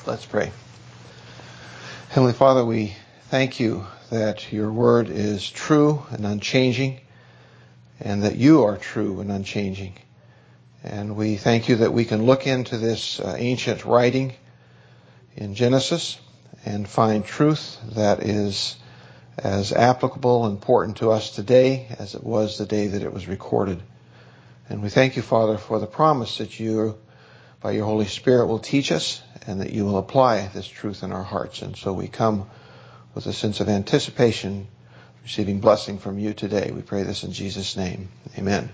Let's pray. Heavenly Father, we thank you that your word is true and unchanging, and that you are true and unchanging. And we thank you that we can look into this ancient writing in Genesis and find truth that is as applicable and important to us today as it was the day that it was recorded. And we thank you, Father, for the promise that you, by your Holy Spirit, will teach us and that you will apply this truth in our hearts. And so we come with a sense of anticipation, receiving blessing from you today. We pray this in Jesus' name. Amen.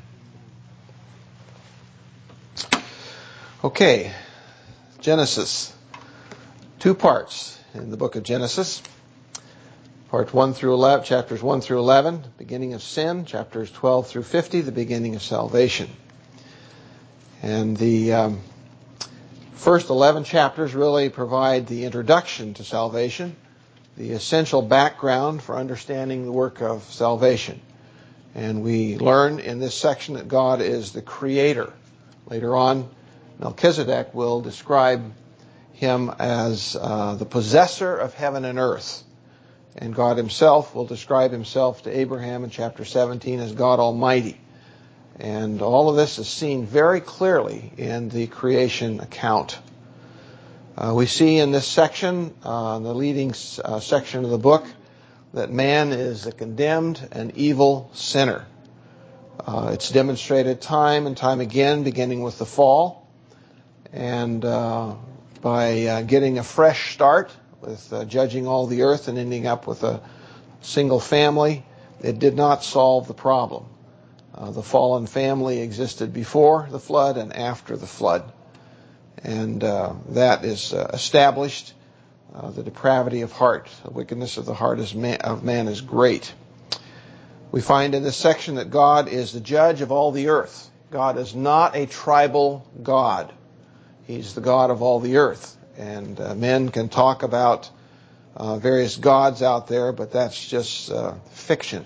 Okay, Genesis. 2 parts in the book of Genesis. Part 1 through 11, chapters 1 through 11, beginning of sin. Chapters 12 through 50, the beginning of salvation. And the first 11 chapters really provide the introduction to salvation, the essential background for understanding the work of salvation. And we learn in this section that God is the creator. Later on, Melchizedek will describe him as the possessor of heaven and earth. And God himself will describe himself to Abraham in chapter 17 as God Almighty. And all of this is seen very clearly in the creation account. We see in this section, the leading section of the book, that man is a condemned and evil sinner. It's demonstrated time and time again, beginning with the fall, and by getting a fresh start with judging all the earth and ending up with a single family. It did not solve the problem. The fallen family existed before the flood and after the flood. And that is established. The depravity of heart, the wickedness of the heart of man is great. We find in this section that God is the judge of all the earth. God is not a tribal God. He's the God of all the earth. And men can talk about various gods out there, but that's just fiction.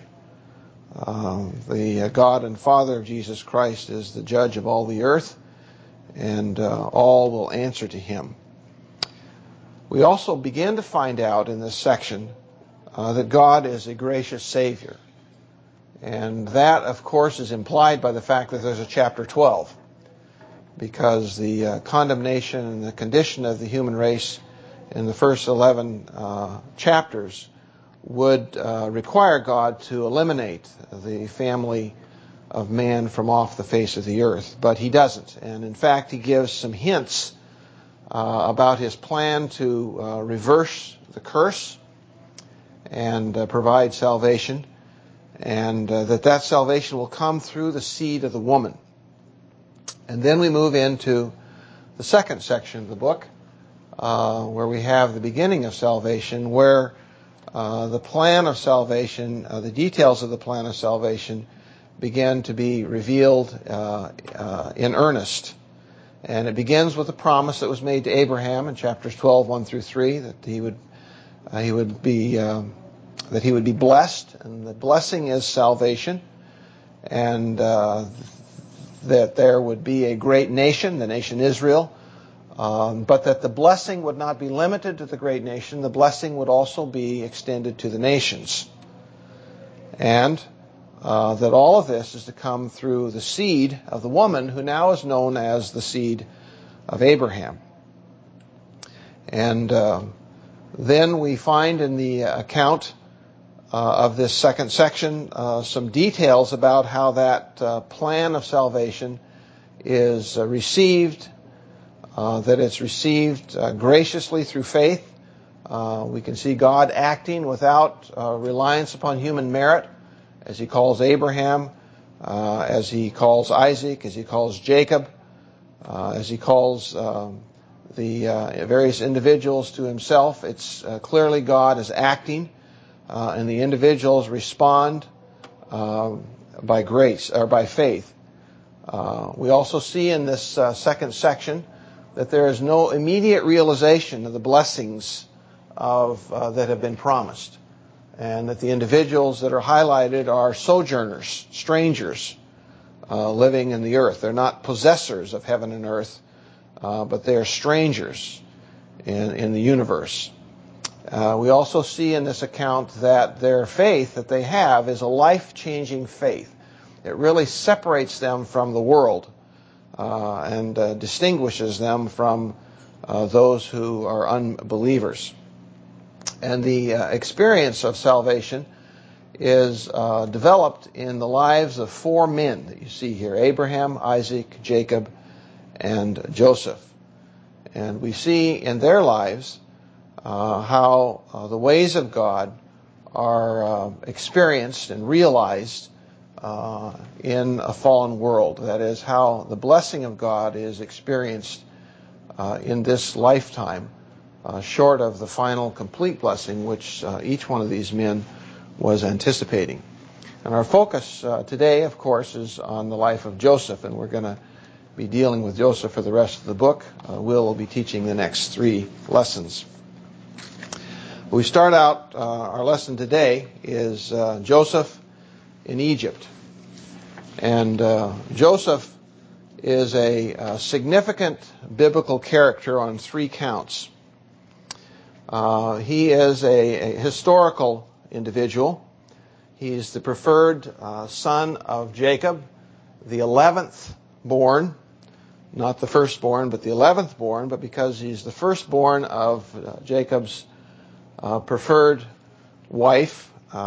The God and Father of Jesus Christ is the judge of all the earth, and all will answer to him. We also begin to find out in this section that God is a gracious Savior. And that, of course, is implied by the fact that there's a chapter 12. Because the condemnation and the condition of the human race in the first 11 chapters would require God to eliminate the family of man from off the face of the earth. But he doesn't. And in fact, he gives some hints about his plan to reverse the curse and provide salvation. And that salvation will come through the seed of the woman. And then we move into the second section of the book, where we have the beginning of salvation, where the plan of salvation, the details of the plan of salvation, begin to be revealed in earnest. And it begins with the promise that was made to Abraham in chapters 12, 1 through 3, that he would be blessed, and the blessing is salvation, and that there would be a great nation, the nation Israel, but that the blessing would not be limited to the great nation. The blessing would also be extended to the nations. And that all of this is to come through the seed of the woman, who now is known as the seed of Abraham. And then we find in the account of this second section some details about how that plan of salvation is received, that it's received graciously through faith. We can see God acting without reliance upon human merit, as he calls Abraham, as he calls Isaac, as he calls Jacob, as he calls the various individuals to himself. It's clearly God is acting. And the individuals respond by grace or by faith. We also see in this second section that there is no immediate realization of the blessings that have been promised, and that the individuals that are highlighted are sojourners, strangers, living in the earth. They're not possessors of heaven and earth, but they are strangers. in the universe. We also see in this account that their faith that they have is a life-changing faith. It really separates them from the world and distinguishes them from those who are unbelievers. And the experience of salvation is developed in the lives of four men that you see here: Abraham, Isaac, Jacob, and Joseph. And we see in their lives how the ways of God are experienced and realized in a fallen world. That is, how the blessing of God is experienced in this lifetime, short of the final complete blessing which each one of these men was anticipating. And our focus today, of course, is on the life of Joseph, and we're going to be dealing with Joseph for the rest of the book. Will be teaching the next 3 lessons. We start out, our lesson today is Joseph in Egypt. And Joseph is a significant biblical character on 3 counts. He is a historical individual. He's the preferred son of Jacob, the 11th born, not the firstborn, but the 11th born, but because he's the firstborn of Jacob's preferred wife,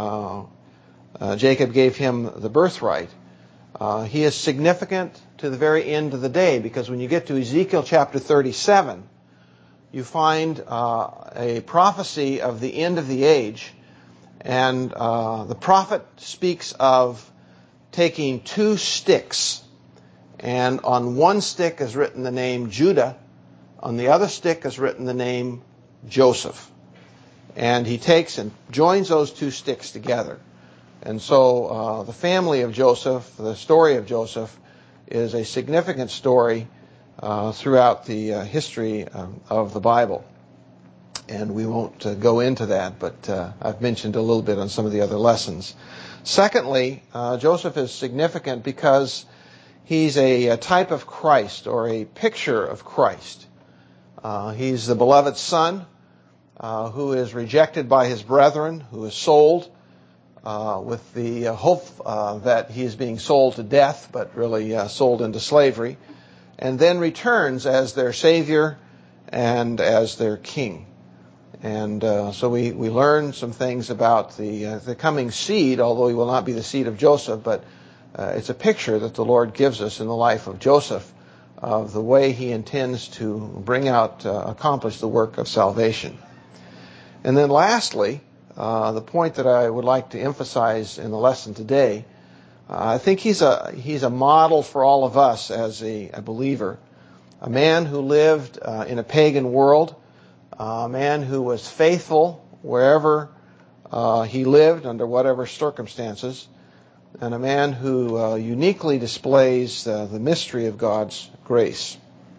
Jacob gave him the birthright. He is significant to the very end of the day, because when you get to Ezekiel chapter 37, you find a prophecy of the end of the age, and the prophet speaks of taking 2 sticks, and on one stick is written the name Judah, on the other stick is written the name Joseph. And he takes and joins those 2 sticks together. And so the family of Joseph, the story of Joseph, is a significant story throughout the history of the Bible. And we won't go into that, but I've mentioned a little bit on some of the other lessons. Secondly, Joseph is significant because he's a type of Christ, or a picture of Christ. He's the beloved son who is rejected by his brethren, who is sold with the hope that he is being sold to death, but really sold into slavery, and then returns as their Savior and as their King. And so we learn some things about the coming seed, although he will not be the seed of Joseph, but it's a picture that the Lord gives us in the life of Joseph of the way he intends to bring out, accomplish the work of salvation. And then lastly, the point that I would like to emphasize in the lesson today, I think he's a model for all of us as a believer. A man who lived in a pagan world, a man who was faithful wherever he lived, under whatever circumstances, and a man who uniquely displays the mystery of God's grace.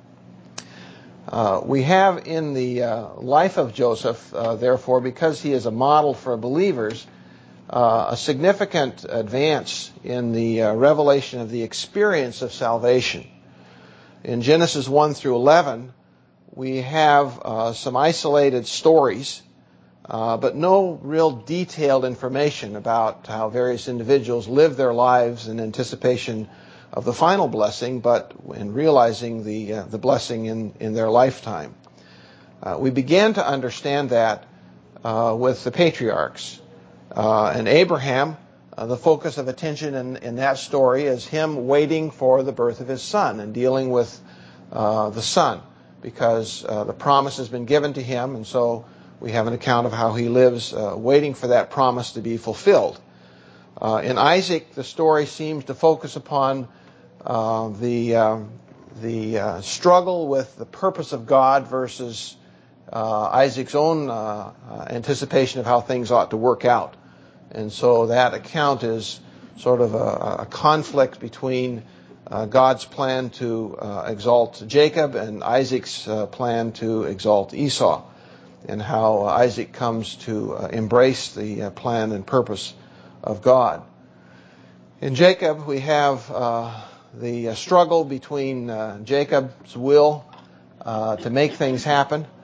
We have in the life of Joseph, therefore, because he is a model for believers, a significant advance in the revelation of the experience of salvation. In Genesis 1 through 11, we have some isolated stories, but no real detailed information about how various individuals live their lives in anticipation of the final blessing, but in realizing the blessing in their lifetime. We began to understand that with the patriarchs. And Abraham, the focus of attention in that story is him waiting for the birth of his son and dealing with the son, because the promise has been given to him, and so we have an account of how he lives waiting for that promise to be fulfilled. In Isaac, the story seems to focus upon the struggle with the purpose of God versus Isaac's own anticipation of how things ought to work out. And so that account is sort of a conflict between God's plan to exalt Jacob and Isaac's plan to exalt Esau, and how Isaac comes to embrace the plan and purpose of God. In Jacob, we have the struggle between Jacob's will to make things happen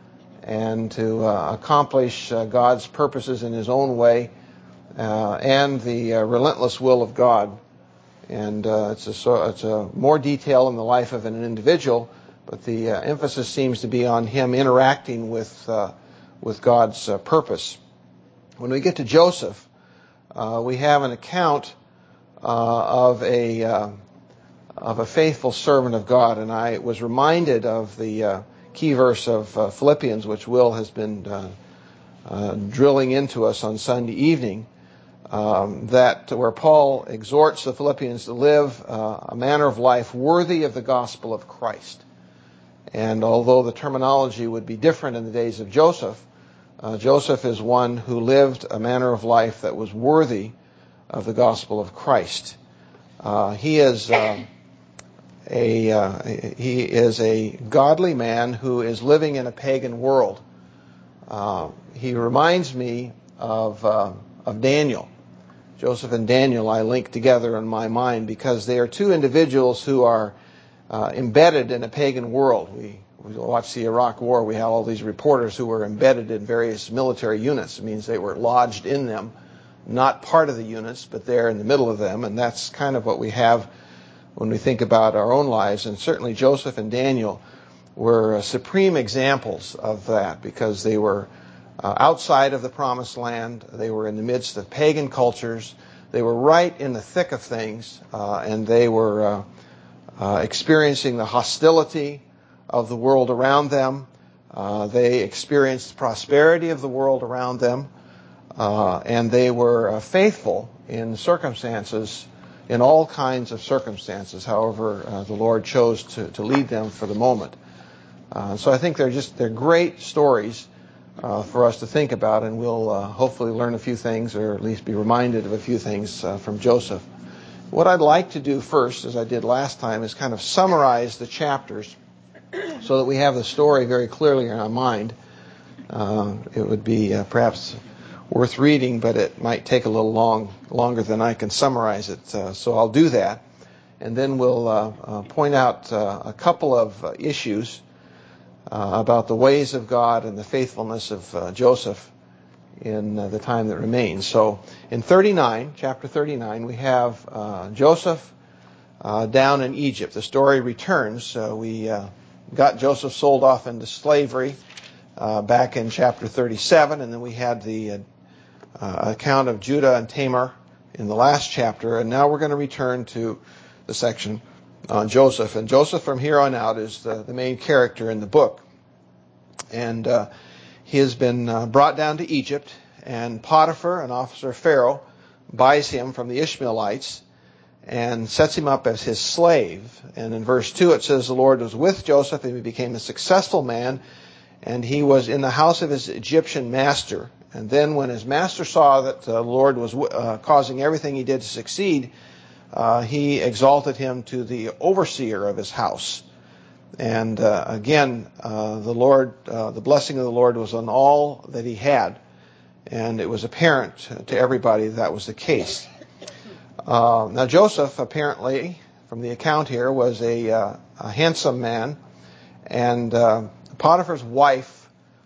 and to accomplish God's purposes in his own way, and the relentless will of God. And it's a more detail in the life of an individual, but the emphasis seems to be on him interacting with God's purpose. When we get to Joseph, we have an account of a faithful servant of God, and I was reminded of the key verse of Philippians, which Will has been drilling into us on Sunday evening, that where Paul exhorts the Philippians to live a manner of life worthy of the gospel of Christ. And although the terminology would be different in the days of Joseph, Joseph is one who lived a manner of life that was worthy of the gospel of Christ. He is a godly man who is living in a pagan world. He reminds me of Daniel. Joseph and Daniel I link together in my mind because they are two individuals who are embedded in a pagan world. We watched the Iraq War. We had all these reporters who were embedded in various military units. It means they were lodged in them, not part of the units, but they're in the middle of them. And that's kind of what we have when we think about our own lives. And certainly Joseph and Daniel were supreme examples of that because they were outside of the promised land. They were in the midst of pagan cultures. They were right in the thick of things, and they were experiencing the hostility of the world around them. They experienced the prosperity of the world around them, and they were faithful in circumstances, in all kinds of circumstances, however the Lord chose to lead them for the moment. So I think they're great stories for us to think about, and we'll hopefully learn a few things, or at least be reminded of a few things from Joseph. What I'd like to do first, as I did last time, is kind of summarize the chapters so that we have the story very clearly in our mind. It would be perhaps worth reading, but it might take a little longer than I can summarize it. So I'll do that, and then we'll point out a couple of issues about the ways of God and the faithfulness of Joseph in the time that remains. So in chapter 39, we have Joseph down in Egypt. The story returns. We got Joseph sold off into slavery back in chapter 37, and then we had the account of Judah and Tamar in the last chapter, and now we're going to return to the section on Joseph. And Joseph from here on out is the main character in the book. And he has been brought down to Egypt, and Potiphar, an officer of Pharaoh, buys him from the Ishmaelites and sets him up as his slave. And in verse 2 it says, the Lord was with Joseph, and he became a successful man, and he was in the house of his Egyptian master. And then when his master saw that the Lord was causing everything he did to succeed, he exalted him to the overseer of his house. And again, the blessing of the Lord was on all that he had, and it was apparent to everybody that was the case. Now Joseph, apparently, from the account here, was a handsome man, and Potiphar's wife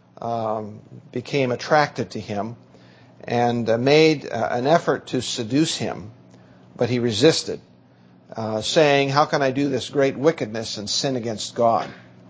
became attracted to him and made an effort to seduce him, but he resisted, saying, how can I do this great wickedness and sin against God?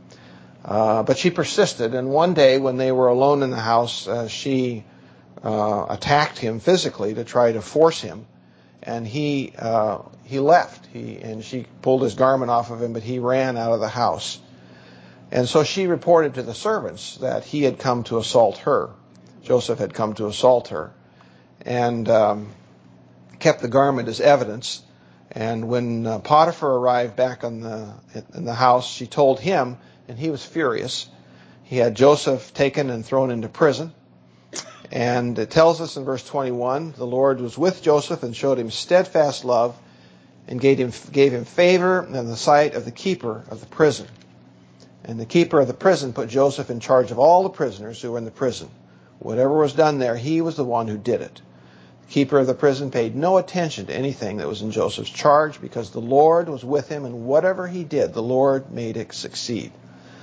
But she persisted, and one day when they were alone in the house, she attacked him physically to try to force him, and he left. And she pulled his garment off of him, but he ran out of the house. And so she reported to the servants that he had come to assault her. Joseph had come to assault her, and kept the garment as evidence. And when Potiphar arrived back in the house, she told him, and he was furious. He had Joseph taken and thrown into prison. And it tells us in verse 21, the Lord was with Joseph and showed him steadfast love and gave him favor in the sight of the keeper of the prison. And the keeper of the prison put Joseph in charge of all the prisoners who were in the prison. Whatever was done there, he was the one who did it. The keeper of the prison paid no attention to anything that was in Joseph's charge, because the Lord was with him, and whatever he did, the Lord made it succeed.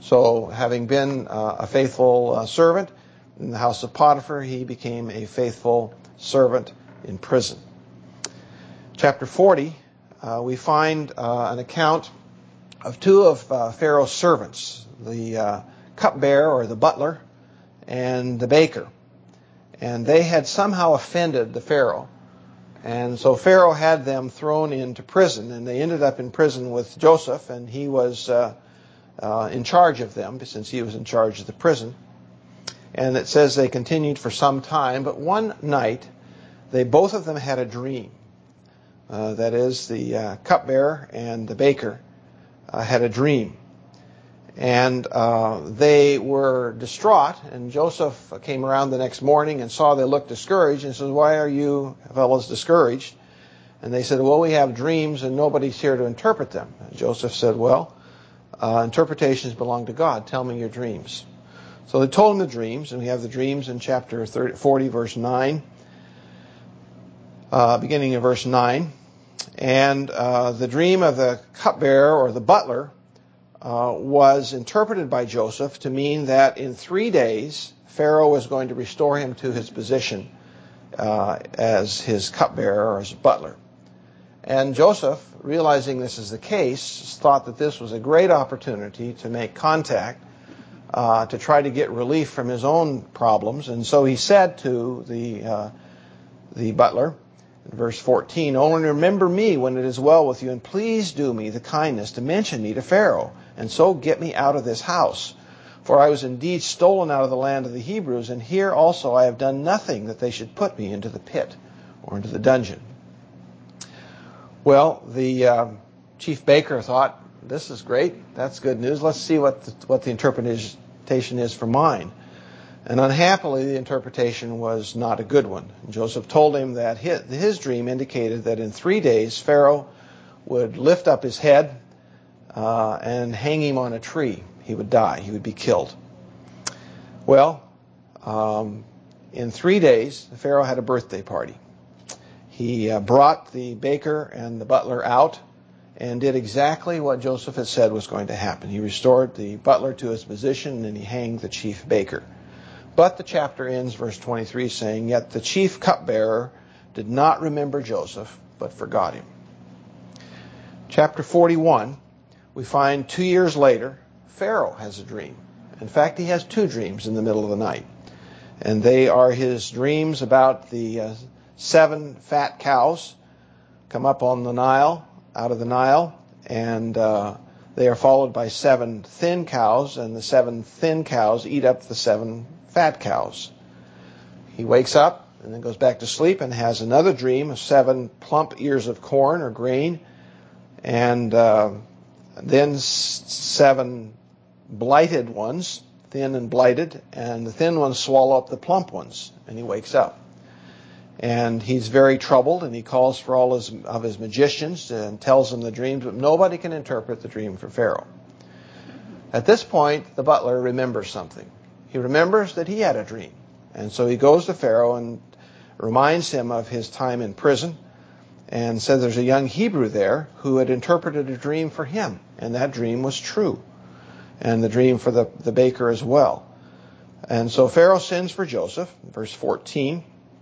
So having been a faithful servant in the house of Potiphar, he became a faithful servant in prison. Chapter 40, we find an account of two of Pharaoh's servants, the cupbearer or the butler and the baker. And they had somehow offended the Pharaoh. And so Pharaoh had them thrown into prison, and they ended up in prison with Joseph, and he was in charge of them, since he was in charge of the prison. And it says they continued for some time, but one night, both of them had a dream. That is, the cupbearer and the baker had a dream. And they were distraught, and Joseph came around the next morning and saw they looked discouraged, and said, "Why are you fellows discouraged?" And they said, "Well, we have dreams and nobody's here to interpret them." And Joseph said, "Well, interpretations belong to God. Tell me your dreams." So they told him the dreams, and we have the dreams in chapter 40, verse 9, beginning in verse 9. And the dream of the cupbearer or the butler was interpreted by Joseph to mean that in 3 days, Pharaoh was going to restore him to his position as his cupbearer or as butler. And Joseph, realizing this is the case, thought that this was a great opportunity to make contact, to try to get relief from his own problems. And so he said to the butler, in verse 14, "Only remember me when it is well with you, and please do me the kindness to mention me to Pharaoh, and so get me out of this house. For I was indeed stolen out of the land of the Hebrews, and here also I have done nothing that they should put me into the pit or into the dungeon." Well, the chief baker thought, "This is great. That's good news. Let's see what the interpretation is for mine." And unhappily, the interpretation was not a good one. Joseph told him that his dream indicated that in 3 days, Pharaoh would lift up his head and hang him on a tree. He would die. He would be killed. Well, in 3 days, the Pharaoh had a birthday party. He brought the baker and the butler out and did exactly what Joseph had said was going to happen. He restored the butler to his position, and he hanged the chief baker. But the chapter ends, verse 23, saying, "Yet the chief cupbearer did not remember Joseph, but forgot him." Chapter 41, we find 2 years later, Pharaoh has a dream. In fact, he has 2 dreams in the middle of the night. And they are his dreams about the 7 fat cows come up on the Nile, out of the Nile, and they are followed by 7 thin cows, and the 7 thin cows eat up the 7 fat cows. He wakes up and then goes back to sleep and has another dream of 7 plump ears of corn or grain, and then 7 blighted ones, thin and blighted, and the thin ones swallow up the plump ones, and he wakes up. And he's very troubled, and he calls for all of his magicians and tells them the dreams, but nobody can interpret the dream for Pharaoh. At this point, the butler remembers something. He remembers that he had a dream. And so he goes to Pharaoh and reminds him of his time in prison and says there's a young Hebrew there who had interpreted a dream for him. And that dream was true. And the dream for the baker as well. And so Pharaoh sends for Joseph, verse 14,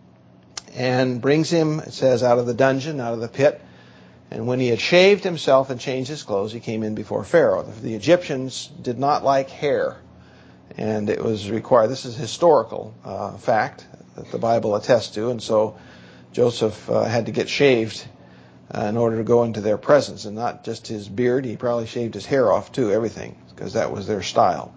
and brings him, it says, out of the dungeon, out of the pit. And when he had shaved himself and changed his clothes, he came in before Pharaoh. The Egyptians did not like hair. And it was required. This is historical fact that the Bible attests to. And so Joseph had to get shaved in order to go into their presence. And not just his beard. He probably shaved his hair off too, everything, because that was their style.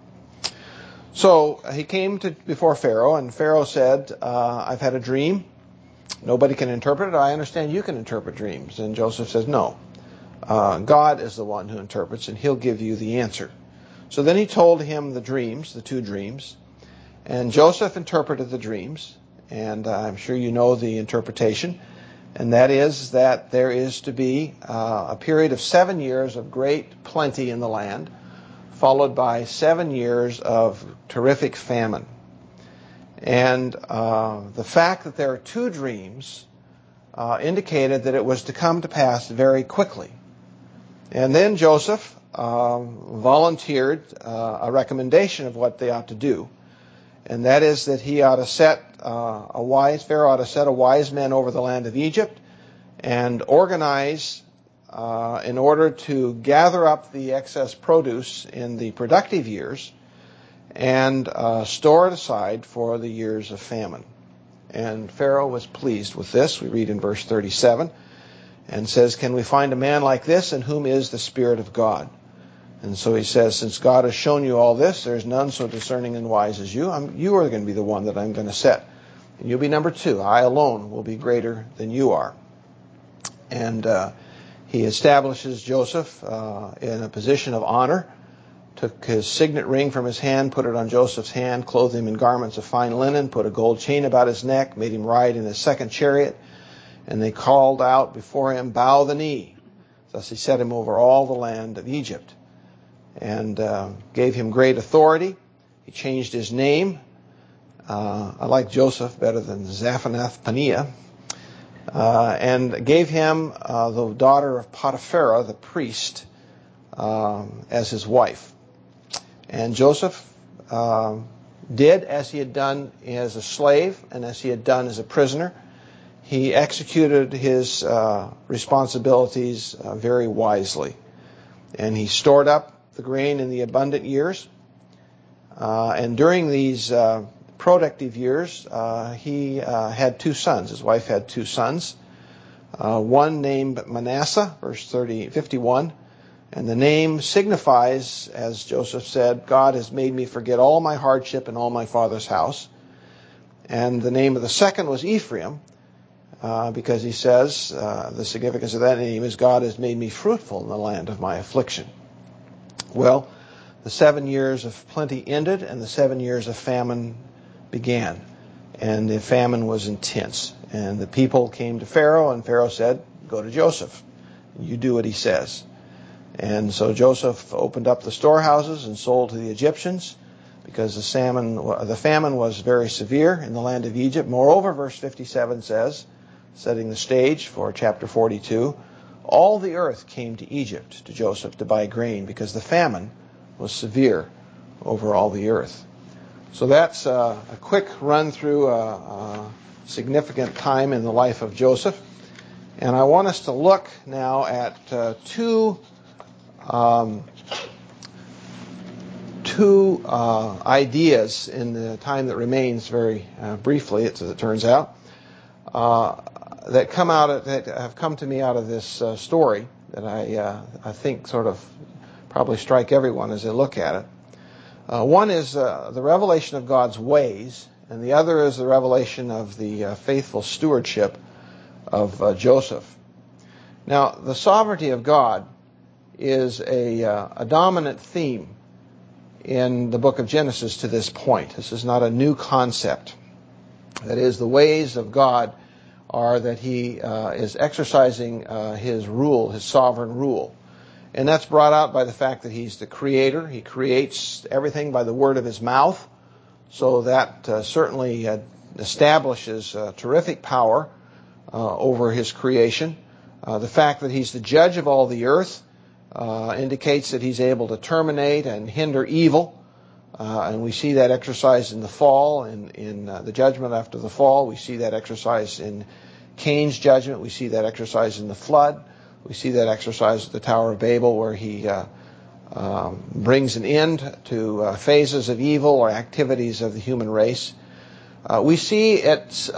So he came before Pharaoh, and Pharaoh said, "I've had a dream. Nobody can interpret it. I understand you can interpret dreams." And Joseph says, "No. God is the one who interprets, and he'll give you the answer." So then he told him the dreams, the 2 dreams, and Joseph interpreted the dreams, and I'm sure you know the interpretation, and that is that there is to be a period of 7 years of great plenty in the land, followed by 7 years of terrific famine. And the fact that there are 2 dreams indicated that it was to come to pass very quickly. And then Joseph volunteered a recommendation of what they ought to do. And that is that he ought to set Pharaoh ought to set a wise man over the land of Egypt and organize in order to gather up the excess produce in the productive years and store it aside for the years of famine. And Pharaoh was pleased with this. We read in verse 37 and says, "Can we find a man like this in whom is the Spirit of God?" And so he says, "Since God has shown you all this, there's none so discerning and wise as you. You are going to be the one that I'm going to set. And you'll be number two. I alone will be greater than you are." And he establishes Joseph in a position of honor, took his signet ring from his hand, put it on Joseph's hand, clothed him in garments of fine linen, put a gold chain about his neck, made him ride in his second chariot. And they called out before him, "Bow the knee." Thus he set him over all the land of Egypt, and gave him great authority. He changed his name. I like Joseph better than Zaphenath-Paneah. And gave him the daughter of Potiphar, the priest, as his wife. And Joseph did as he had done as a slave and as he had done as a prisoner. He executed his responsibilities very wisely. And he stored up the grain in the abundant years. And during these productive years, he had two sons. His wife had two sons. One named Manasseh, verse 51. And the name signifies, as Joseph said, "God has made me forget all my hardship and all my father's house." And the name of the second was Ephraim, because he says the significance of that name is, "God has made me fruitful in the land of my affliction." Well, the 7 years of plenty ended, and the 7 years of famine began. And the famine was intense. And the people came to Pharaoh, and Pharaoh said, "Go to Joseph. You do what he says." And so Joseph opened up the storehouses and sold to the Egyptians, because the famine was very severe in the land of Egypt. Moreover, verse 57 says, setting the stage for chapter 42, all the earth came to Egypt to Joseph to buy grain, because the famine was severe over all the earth. So that's a quick run through a significant time in the life of Joseph. And I want us to look now at two ideas in the time that remains, very briefly, as it turns out, that have come to me out of this story that I think sort of probably strike everyone as they look at it. One is the revelation of God's ways, and the other is the revelation of the faithful stewardship of Joseph. Now, the sovereignty of God is a dominant theme in the book of Genesis to this point. This is not a new concept. That is, the ways of God are that he is exercising his rule, his sovereign rule. And that's brought out by the fact that he's the creator. He creates everything by the word of his mouth. So that certainly establishes terrific power over his creation. The fact that he's the judge of all the earth indicates that he's able to terminate and hinder evil. And we see that exercised in the fall, in the judgment after the fall. We see that exercised in Cain's judgment. We see that exercised in the flood. We see that exercised at the Tower of Babel, where he brings an end to phases of evil or activities of the human race. We see it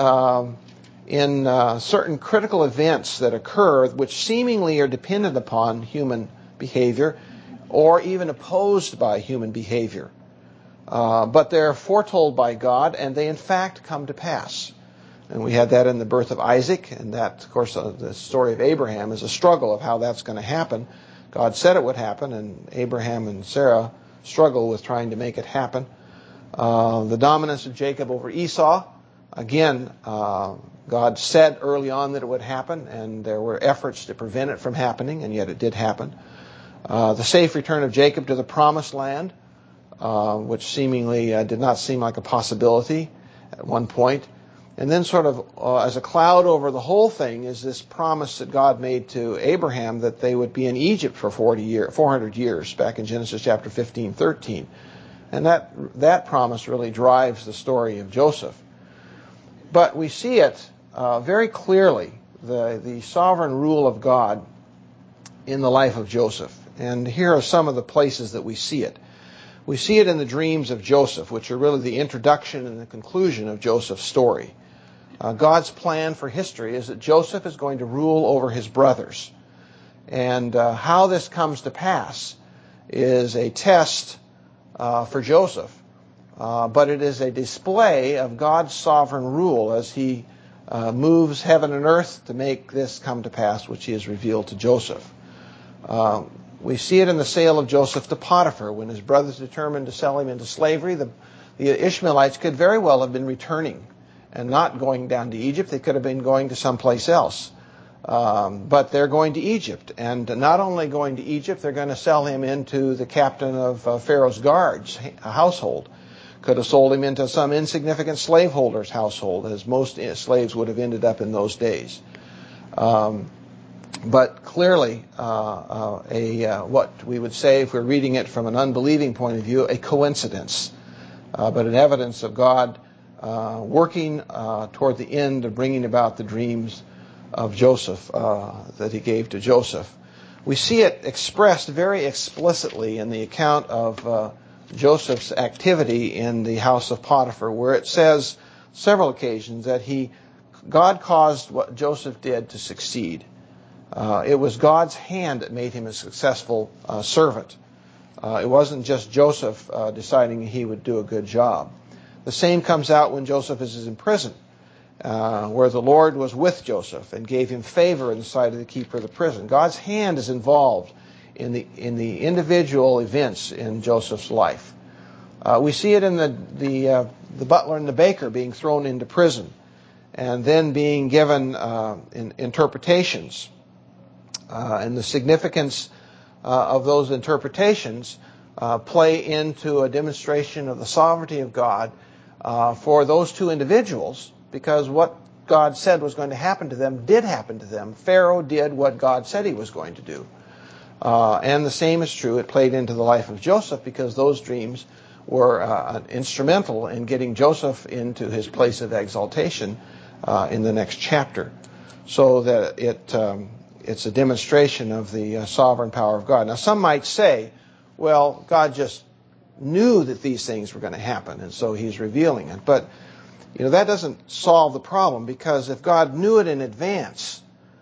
in certain critical events that occur which seemingly are dependent upon human behavior or even opposed by human behavior. But they're foretold by God, and they in fact come to pass. And we had that in the birth of Isaac, and that, of course, the story of Abraham is a struggle of how that's going to happen. God said it would happen, and Abraham and Sarah struggle with trying to make it happen. The dominance of Jacob over Esau, again, God said early on that it would happen, and there were efforts to prevent it from happening, and yet it did happen. The safe return of Jacob to the promised land, which seemingly did not seem like a possibility at one point. And then sort of as a cloud over the whole thing is this promise that God made to Abraham that they would be in Egypt for 400 years, back in Genesis chapter 15:13. And that promise really drives the story of Joseph. But we see it very clearly, the sovereign rule of God in the life of Joseph. And here are some of the places that we see it. We see it in the dreams of Joseph, which are really the introduction and the conclusion of Joseph's story. God's plan for history is that Joseph is going to rule over his brothers. And how this comes to pass is a test for Joseph. But it is a display of God's sovereign rule as he moves heaven and earth to make this come to pass, which he has revealed to Joseph. We see it in the sale of Joseph to Potiphar. When his brothers determined to sell him into slavery, the Ishmaelites could very well have been returning and not going down to Egypt. They could have been going to someplace else. But they're going to Egypt. And not only going to Egypt, they're going to sell him into the captain of Pharaoh's guards household. Could have sold him into some insignificant slaveholder's household, as most slaves would have ended up in those days. But clearly, what we would say, if we're reading it from an unbelieving point of view, a coincidence, but an evidence of God working toward the end of bringing about the dreams of Joseph that he gave to Joseph. We see it expressed very explicitly in the account of Joseph's activity in the house of Potiphar, where it says several occasions that God caused what Joseph did to succeed. It was God's hand that made him a successful servant. It wasn't just Joseph deciding he would do a good job. The same comes out when Joseph is in prison, where the Lord was with Joseph and gave him favor in the sight of the keeper of the prison. God's hand is involved in the individual events in Joseph's life. We see it in the butler and the baker being thrown into prison and then being given interpretations. And the significance of those interpretations play into a demonstration of the sovereignty of God for those two individuals, because what God said was going to happen to them did happen to them. Pharaoh did what God said he was going to do. And the same is true. It played into the life of Joseph, because those dreams were instrumental in getting Joseph into his place of exaltation in the next chapter. So that it's a demonstration of the sovereign power of God. Now, some might say, well, God just knew that these things were going to happen, and so he's revealing it. But that doesn't solve the problem, because if God knew it in advance,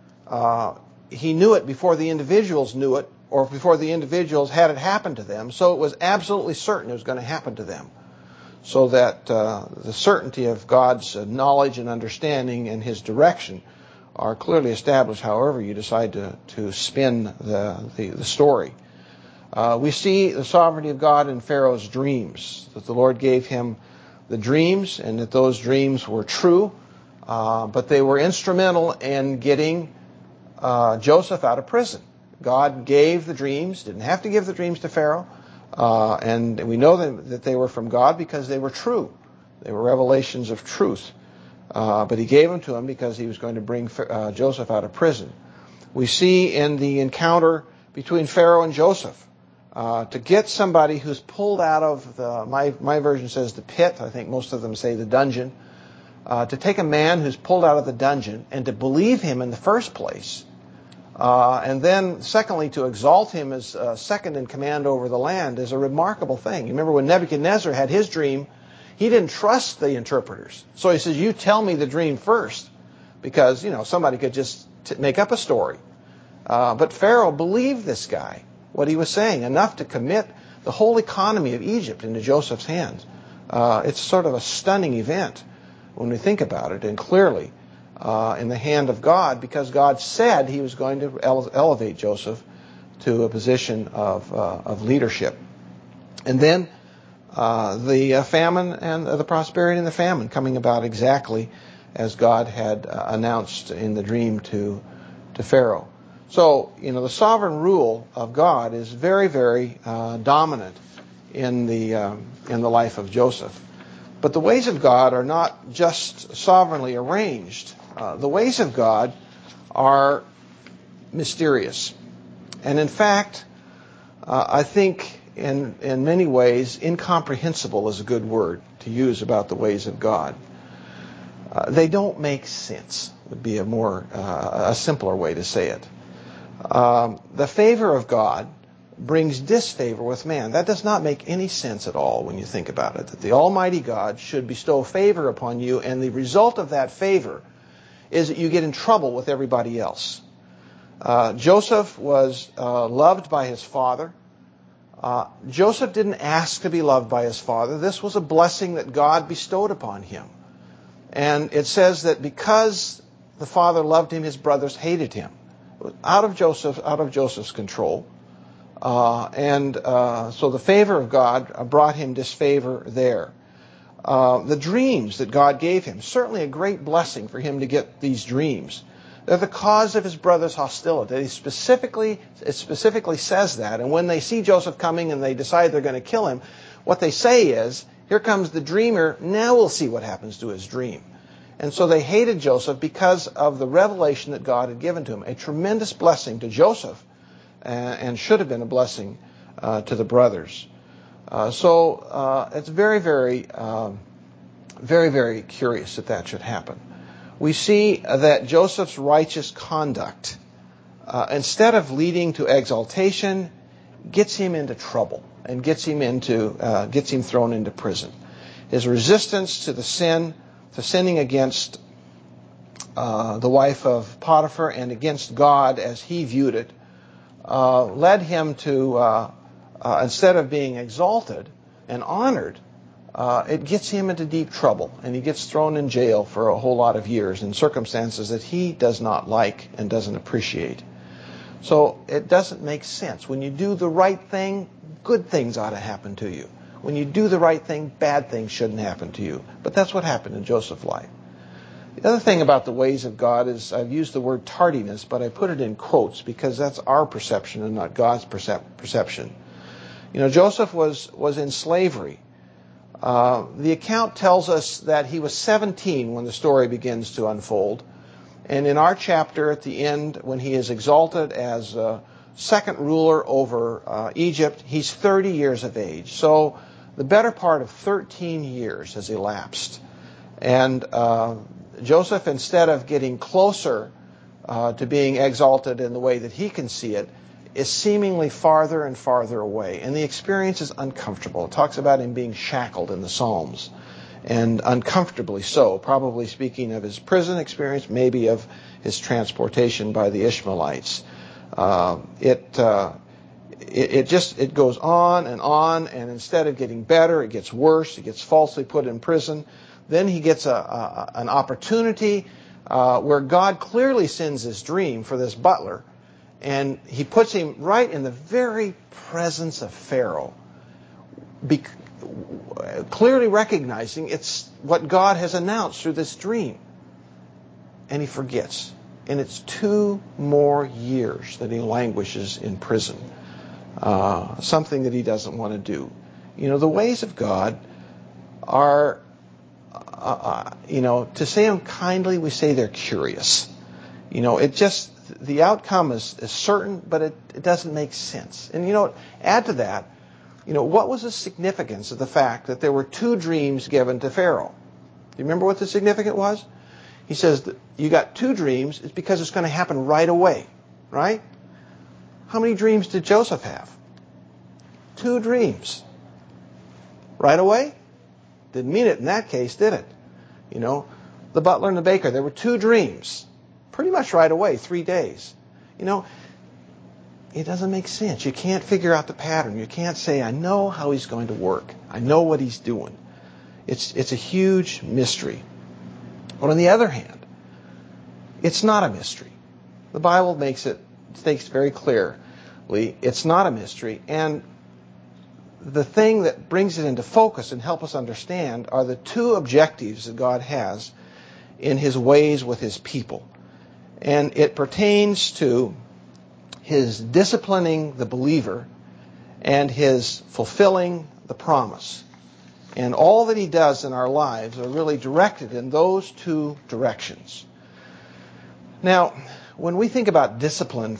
he knew it before the individuals knew it, or before the individuals had it happen to them, so it was absolutely certain it was going to happen to them. So that the certainty of God's knowledge and understanding and his direction are clearly established, however you decide to spin the story. We see the sovereignty of God in Pharaoh's dreams, that the Lord gave him the dreams and that those dreams were true, but they were instrumental in getting Joseph out of prison. God gave the dreams, didn't have to give the dreams to Pharaoh, and we know that they were from God because they were true. They were revelations of truth. But he gave them to him because he was going to bring Joseph out of prison. We see in the encounter between Pharaoh and Joseph, to get somebody who's pulled out of my version says the pit, I think most of them say the dungeon, to take a man who's pulled out of the dungeon and to believe him in the first place, and then secondly to exalt him as second in command over the land, is a remarkable thing. You remember when Nebuchadnezzar had his dream, he didn't trust the interpreters. So he says, you tell me the dream first, because somebody could just make up a story. But Pharaoh believed this guy, what he was saying, enough to commit the whole economy of Egypt into Joseph's hands. It's sort of a stunning event when we think about it, and clearly in the hand of God, because God said he was going to elevate Joseph to a position of leadership. And then the famine and the prosperity and the famine coming about exactly as God had announced in the dream to Pharaoh. So, the sovereign rule of God is very, very dominant in the life of Joseph. But the ways of God are not just sovereignly arranged. The ways of God are mysterious. And in fact, I think in many ways, incomprehensible is a good word to use about the ways of God. They don't make sense, would be a simpler way to say it. The favor of God brings disfavor with man. That does not make any sense at all when you think about it, that the Almighty God should bestow favor upon you, and the result of that favor is that you get in trouble with everybody else. Joseph was loved by his father. Joseph didn't ask to be loved by his father. This was a blessing that God bestowed upon him. And it says that because the father loved him, his brothers hated him. It was out of Joseph's control. So the favor of God brought him disfavor there. The dreams that God gave him, certainly a great blessing for him to get these dreams. They're the cause of his brother's hostility. It specifically says that. And when they see Joseph coming and they decide they're going to kill him, what they say is, here comes the dreamer, now we'll see what happens to his dream. And so they hated Joseph because of the revelation that God had given to him. A tremendous blessing to Joseph, and should have been a blessing to the brothers. So it's very, very, very, very curious that should happen. We see that Joseph's righteous conduct, instead of leading to exaltation, gets him into trouble and gets him thrown into prison. His resistance to sinning against the wife of Potiphar and against God as he viewed it, led him to, instead of being exalted and honored, it gets him into deep trouble, and he gets thrown in jail for a whole lot of years in circumstances that he does not like and doesn't appreciate. So it doesn't make sense. When you do the right thing, good things ought to happen to you. When you do the right thing, bad things shouldn't happen to you. But that's what happened in Joseph's life. The other thing about the ways of God is, I've used the word tardiness, but I put it in quotes because that's our perception and not God's perception. Joseph was in slavery. The account tells us that he was 17 when the story begins to unfold. And in our chapter at the end, when he is exalted as second ruler over Egypt, he's 30 years of age. So the better part of 13 years has elapsed. And Joseph, instead of getting closer to being exalted in the way that he can see it, is seemingly farther and farther away. And the experience is uncomfortable. It talks about him being shackled in the Psalms, and uncomfortably so, probably speaking of his prison experience, maybe of his transportation by the Ishmaelites. It goes on, and instead of getting better, it gets worse. He gets falsely put in prison. Then he gets an opportunity where God clearly sends his dream for this butler, and he puts him right in the very presence of Pharaoh, clearly recognizing it's what God has announced through this dream. And he forgets. And it's 2 more years that he languishes in prison, something that he doesn't want to do. The ways of God are, to say them kindly, we say they're curious. The outcome is certain, but it doesn't make sense. And add to that, what was the significance of the fact that there were 2 dreams given to Pharaoh? Do you remember what the significance was? He says that you got 2 dreams, it's because it's going to happen right away, right? How many dreams did Joseph have? 2 dreams. Right away? Didn't mean it in that case, did it? The butler and the baker, there were 2 dreams. Pretty much right away, 3 days. It doesn't make sense. You can't figure out the pattern. You can't say, I know how he's going to work. I know what he's doing. It's a huge mystery. But on the other hand, it's not a mystery. The Bible states very clearly, it's not a mystery. And the thing that brings it into focus and help us understand are the 2 objectives that God has in his ways with his people. And it pertains to his disciplining the believer and his fulfilling the promise. And all that he does in our lives are really directed in those two directions. Now, when we think about discipline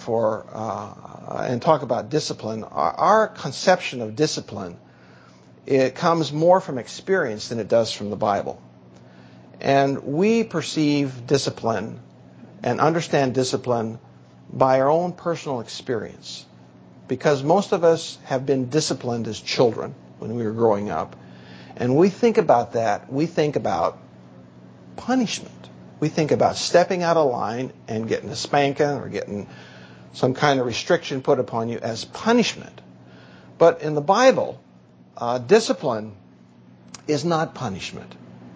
and talk about discipline, our conception of discipline, it comes more from experience than it does from the Bible. And we perceive discipline and understand discipline by our own personal experience. Because most of us have been disciplined as children when we were growing up. And we think about that, we think about punishment. We think about stepping out of line and getting a spanking or getting some kind of restriction put upon you as punishment. But in the Bible, discipline is not punishment.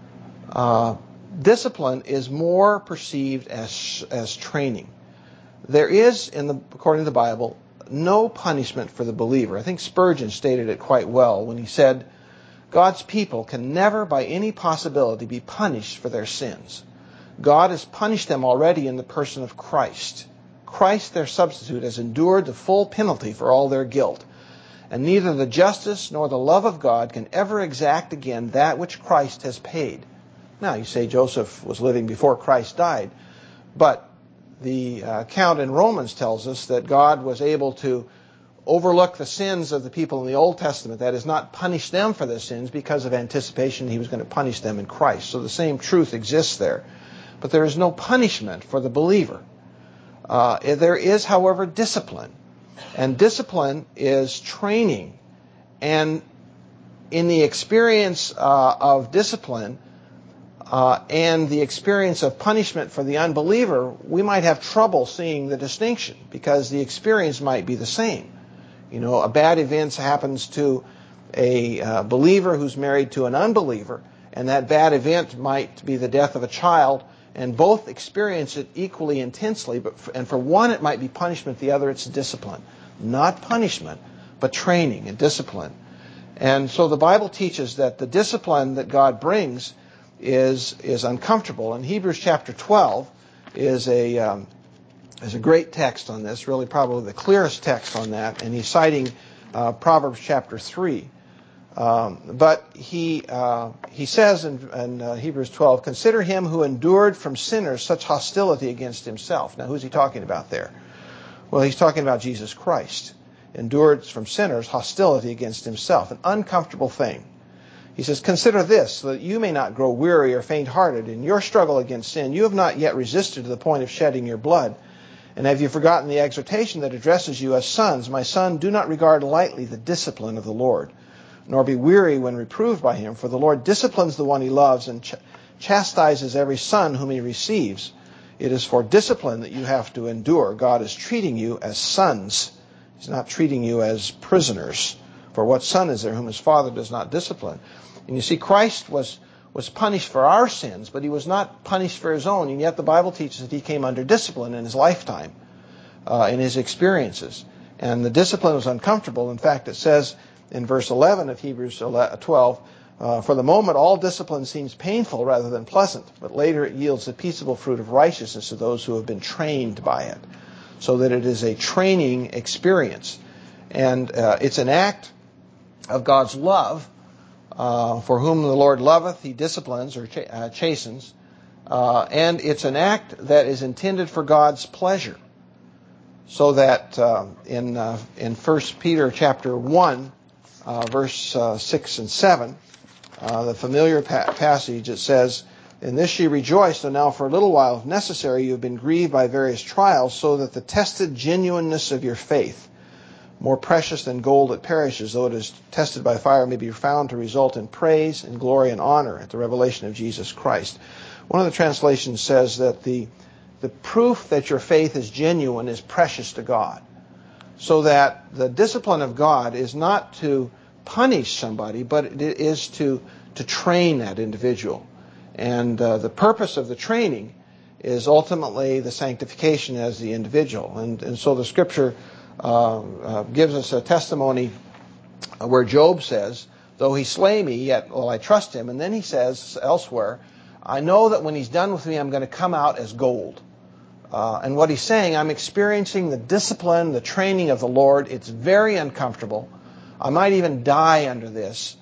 Discipline is more perceived as training. There is, according to the Bible, no punishment for the believer. I think Spurgeon stated it quite well when he said, God's people can never by any possibility be punished for their sins. God has punished them already in the person of Christ. Christ, their substitute, has endured the full penalty for all their guilt. And neither the justice nor the love of God can ever exact again that which Christ has paid. Now, you say Joseph was living before Christ died, but the account in Romans tells us that God was able to overlook the sins of the people in the Old Testament, that is, not punish them for their sins because of anticipation he was going to punish them in Christ. So the same truth exists there. But there is no punishment for the believer. There is, however, discipline. And discipline is training. And in the experience of discipline and the experience of punishment for the unbeliever, we might have trouble seeing the distinction because the experience might be the same. You know, a bad event happens to a believer who's married to an unbeliever, and that bad event might be the death of a child, and both experience it equally intensely, and for one it might be punishment, the other it's discipline. Not punishment, but training and discipline. And so the Bible teaches that the discipline that God brings is uncomfortable. And Hebrews chapter 12 is a great text on this, really probably the clearest text on that, and he's citing Proverbs chapter 3. But he says in Hebrews 12, consider him who endured from sinners such hostility against himself. Now, who's he talking about there? Well, he's talking about Jesus Christ. Endured from sinners hostility against himself, an uncomfortable thing. He says, consider this, so that you may not grow weary or faint-hearted in your struggle against sin. You have not yet resisted to the point of shedding your blood. And have you forgotten the exhortation that addresses you as sons? My son, do not regard lightly the discipline of the Lord, nor be weary when reproved by him. For the Lord disciplines the one he loves and chastises every son whom he receives. It is for discipline that you have to endure. God is treating you as sons. He's not treating you as prisoners. For what son is there whom his father does not discipline? And you see, Christ was punished for our sins, but he was not punished for his own. And yet the Bible teaches that he came under discipline in his lifetime, in his experiences. And the discipline was uncomfortable. In fact, it says in verse 11 of Hebrews 12, for the moment all discipline seems painful rather than pleasant, but later it yields the peaceable fruit of righteousness to those who have been trained by it. So that it is a training experience. And it's an act of God's love. For whom the Lord loveth, he disciplines or chastens. And it's an act that is intended for God's pleasure. So that in 1 Peter chapter 1, verse 6 and 7, the familiar passage, it says, in this ye rejoice, though now for a little while, if necessary, you have been grieved by various trials, so that the tested genuineness of your faith, more precious than gold that perishes, though it is tested by fire, may be found to result in praise and glory and honor at the revelation of Jesus Christ. One of the translations says that the proof that your faith is genuine is precious to God. So that the discipline of God is not to punish somebody, but it is to train that individual. And the purpose of the training is ultimately the sanctification as the individual. And so the Scripture gives us a testimony where Job says, though he slay me, yet will I trust him. And then he says elsewhere, I know that when he's done with me, I'm going to come out as gold. And what he's saying, I'm experiencing the discipline, the training of the Lord. It's very uncomfortable. I might even die under this.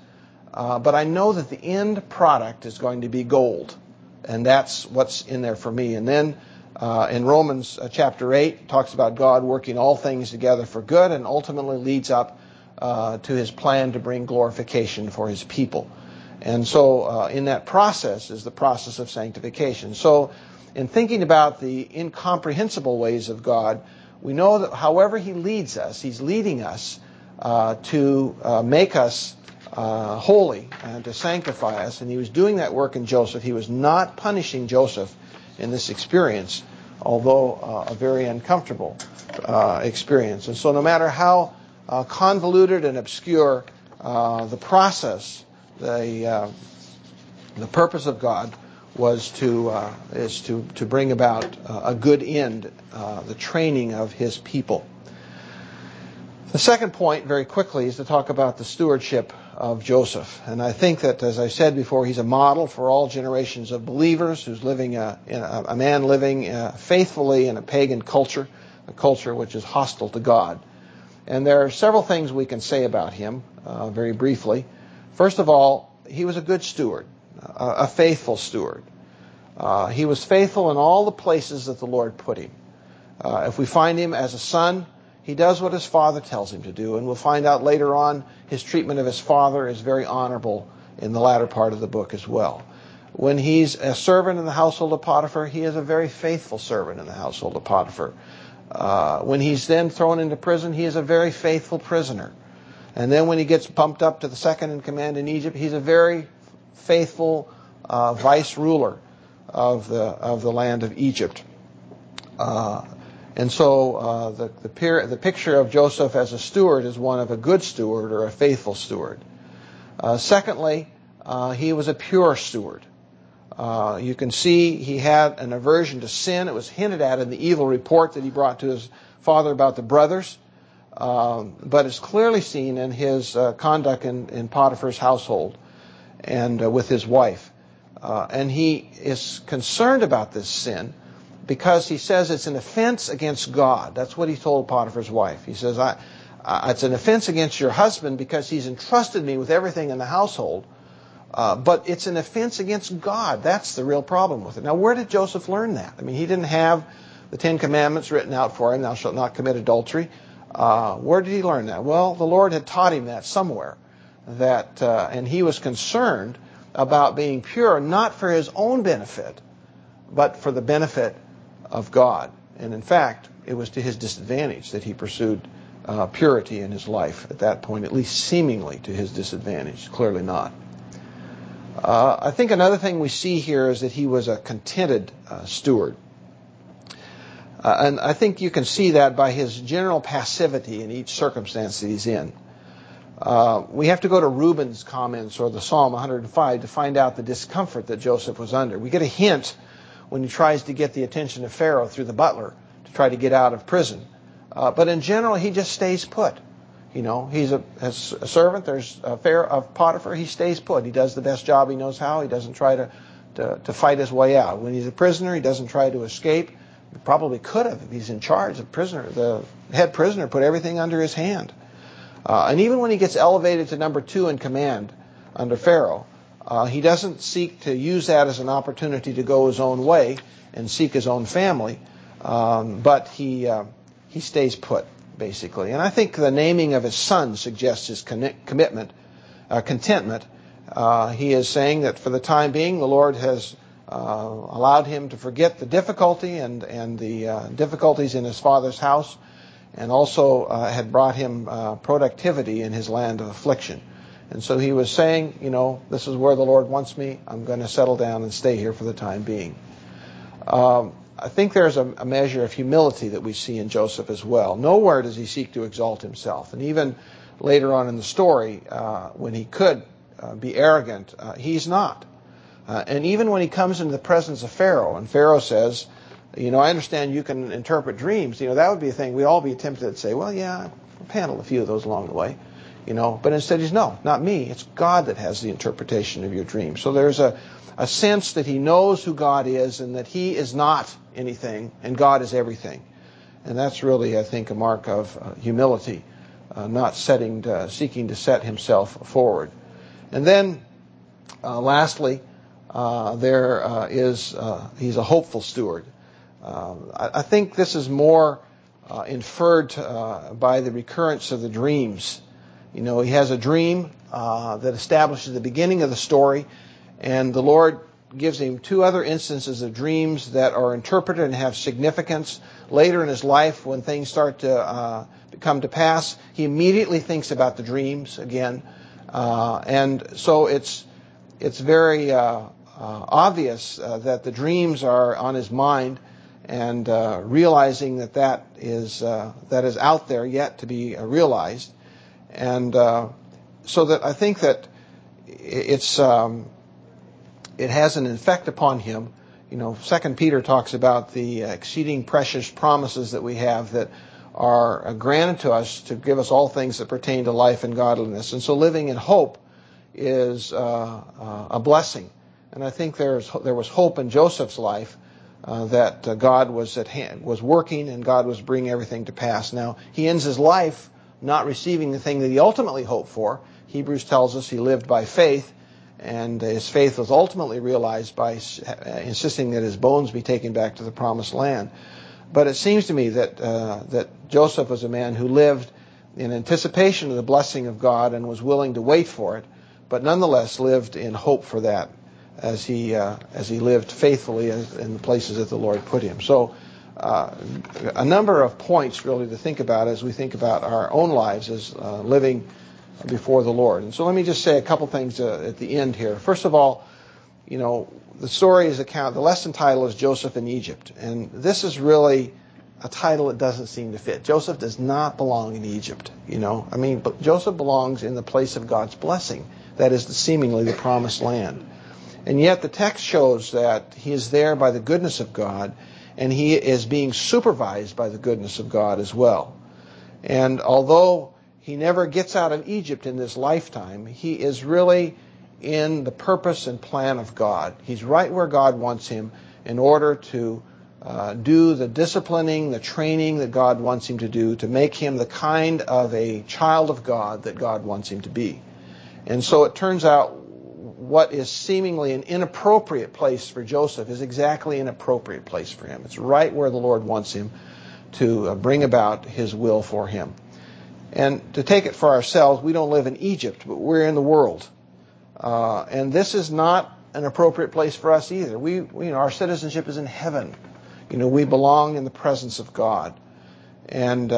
but I know that the end product is going to be gold. And that's what's in there for me. And then in Romans chapter 8, it talks about God working all things together for good and ultimately leads up to his plan to bring glorification for his people. And so in that process is the process of sanctification. So in thinking about the incomprehensible ways of God, we know that however he leads us, he's leading us to make us holy and to sanctify us. And he was doing that work in Joseph. He was not punishing Joseph in this experience, although a very uncomfortable experience. And so no matter how convoluted and obscure the process, the purpose of God was to bring about a good end, the training of his people. The second point, very quickly, is to talk about the stewardship of Joseph. And I think that, as I said before, he's a model for all generations of believers, who's living a man living faithfully in a pagan culture, a culture which is hostile to God. And there are several things we can say about him, very briefly. First of all, he was a good steward, a faithful steward. He was faithful in all the places that the Lord put him. If we find him as a son, he does what his father tells him to do, and we'll find out later on his treatment of his father is very honorable in the latter part of the book as well. When he's a servant in the household of Potiphar, he is a very faithful servant in the household of Potiphar. When he's then thrown into prison, he is a very faithful prisoner. And then when he gets bumped up to the second in command in Egypt, he's a very faithful vice ruler of the land of Egypt. And so the picture of Joseph as a steward is one of a good steward or a faithful steward. Secondly, he was a pure steward. You can see he had an aversion to sin. It was hinted at in the evil report that he brought to his father about the brothers. But it's clearly seen in his conduct in Potiphar's household and with his wife. And he is concerned about this sin, because he says it's an offense against God. That's what he told Potiphar's wife. He says, it's an offense against your husband because he's entrusted me with everything in the household, but it's an offense against God. That's the real problem with it. Now, where did Joseph learn that? I mean, he didn't have the Ten Commandments written out for him, thou shalt not commit adultery. Where did he learn that? Well, the Lord had taught him that somewhere, and he was concerned about being pure, not for his own benefit, but for the benefit of God. And in fact, it was to his disadvantage that he pursued purity in his life at that point, at least seemingly to his disadvantage, clearly not. I think another thing we see here is that he was a contented steward. And I think you can see that by his general passivity in each circumstance that he's in. We have to go to Reuben's comments or the Psalm 105 to find out the discomfort that Joseph was under. We get a hint when he tries to get the attention of Pharaoh through the butler to try to get out of prison. But in general, he just stays put. You know, he's a servant. There's a Pharaoh of Potiphar. He stays put. He does the best job he knows how. He doesn't try to fight his way out. When he's a prisoner, he doesn't try to escape. He probably could have if he's in charge. The head prisoner put everything under his hand. And even when he gets elevated to number 2 in command under Pharaoh, he doesn't seek to use that as an opportunity to go his own way and seek his own family, but he stays put, basically. And I think the naming of his son suggests his contentment. He is saying that for the time being, the Lord has allowed him to forget the difficulty and the difficulties in his father's house, and also had brought him productivity in his land of affliction. And so he was saying, you know, this is where the Lord wants me. I'm going to settle down and stay here for the time being. I think there's a measure of humility that we see in Joseph as well. Nowhere does he seek to exalt himself. And even later on in the story, when he could be arrogant, he's not. And even when he comes into the presence of Pharaoh, and Pharaoh says, you know, I understand you can interpret dreams. You know, that would be a thing. We'd all be tempted to say, well, yeah, I've handled a few of those along the way. You know, but instead he's, no, not me. It's God that has the interpretation of your dreams. So there's a sense that he knows who God is and that he is not anything and God is everything. And that's really, I think, a mark of humility, not seeking to set himself forward. And then, lastly, he's a hopeful steward. I think this is more inferred by the recurrence of the dreams. He has a dream that establishes the beginning of the story, and the Lord gives him two other instances of dreams that are interpreted and have significance. Later in his life, when things start to come to pass, he immediately thinks about the dreams again. And so it's very obvious that the dreams are on his mind, and realizing that is out there yet to be realized. And so that I think that it has an effect upon him. 2 Peter talks about the exceeding precious promises that we have that are granted to us to give us all things that pertain to life and godliness. And so living in hope is a blessing. And I think there was hope in Joseph's life that God was at hand, was working, and God was bringing everything to pass. Now, he ends his life not receiving the thing that he ultimately hoped for. Hebrews tells us he lived by faith, and his faith was ultimately realized by insisting that his bones be taken back to the promised land. But it seems to me that Joseph was a man who lived in anticipation of the blessing of God and was willing to wait for it, but nonetheless lived in hope for that as he lived faithfully in the places that the Lord put him. So a number of points really to think about as we think about our own lives as living before the Lord. And so let me just say a couple things at the end here. First of all, the story's account, the lesson title is Joseph in Egypt. And this is really a title that doesn't seem to fit. Joseph does not belong in Egypt, but Joseph belongs in the place of God's blessing. That is seemingly the promised land. And yet the text shows that he is there by the goodness of God, and he is being supervised by the goodness of God as well. And although he never gets out of Egypt in this lifetime, he is really in the purpose and plan of God. He's right where God wants him in order to do the disciplining, the training that God wants him to do to make him the kind of a child of God that God wants him to be. And so it turns out what is seemingly an inappropriate place for Joseph is exactly an appropriate place for him. It's right where the Lord wants him to bring about his will for him. And to take it for ourselves, we don't live in Egypt, but we're in the world. And this is not an appropriate place for us either. Our citizenship is in heaven. We belong in the presence of God. And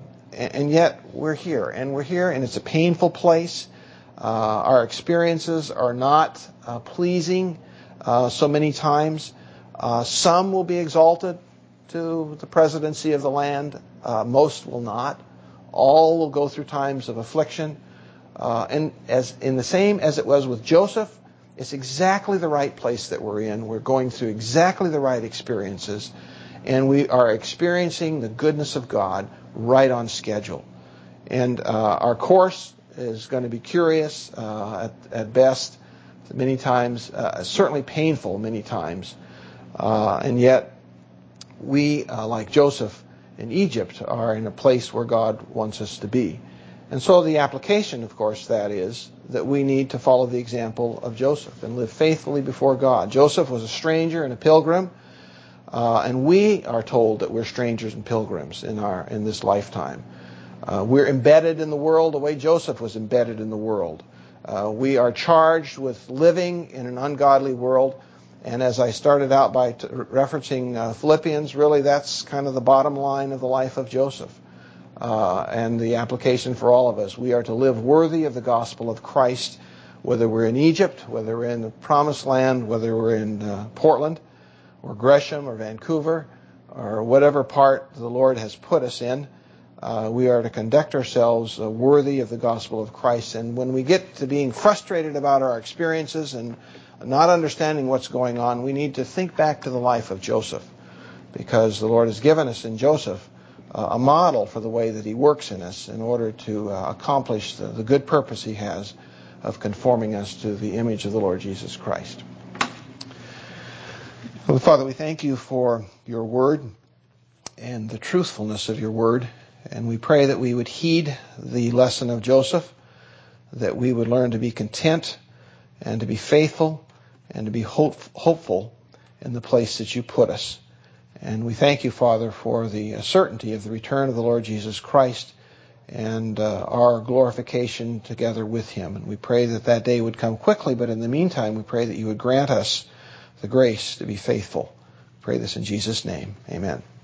yet we're here. And we're here, and it's a painful place. Our experiences are not pleasing so many times. Some will be exalted to the presidency of the land. Most will not. All will go through times of affliction. And the same as it was with Joseph, it's exactly the right place that we're in. We're going through exactly the right experiences. And we are experiencing the goodness of God right on schedule. And our course is going to be curious at best, many times, certainly painful many times. And yet we, like Joseph in Egypt, are in a place where God wants us to be. And so the application, of course, that is that we need to follow the example of Joseph and live faithfully before God. Joseph was a stranger and a pilgrim, and we are told that we're strangers and pilgrims in this lifetime. We're embedded in the world the way Joseph was embedded in the world. We are charged with living in an ungodly world. And as I started out by referencing Philippians, really that's kind of the bottom line of the life of Joseph. And the application for all of us. We are to live worthy of the gospel of Christ, whether we're in Egypt, whether we're in the Promised Land, whether we're in Portland or Gresham or Vancouver or whatever part the Lord has put us in. We are to conduct ourselves worthy of the gospel of Christ. And when we get to being frustrated about our experiences and not understanding what's going on, we need to think back to the life of Joseph, because the Lord has given us in Joseph a model for the way that he works in us in order to accomplish the good purpose he has of conforming us to the image of the Lord Jesus Christ. Well, Father, we thank you for your word and the truthfulness of your word. And we pray that we would heed the lesson of Joseph, that we would learn to be content and to be faithful and to be hopeful in the place that you put us. And we thank you, Father, for the certainty of the return of the Lord Jesus Christ and our glorification together with him. And we pray that that day would come quickly, but in the meantime, we pray that you would grant us the grace to be faithful. We pray this in Jesus' name. Amen.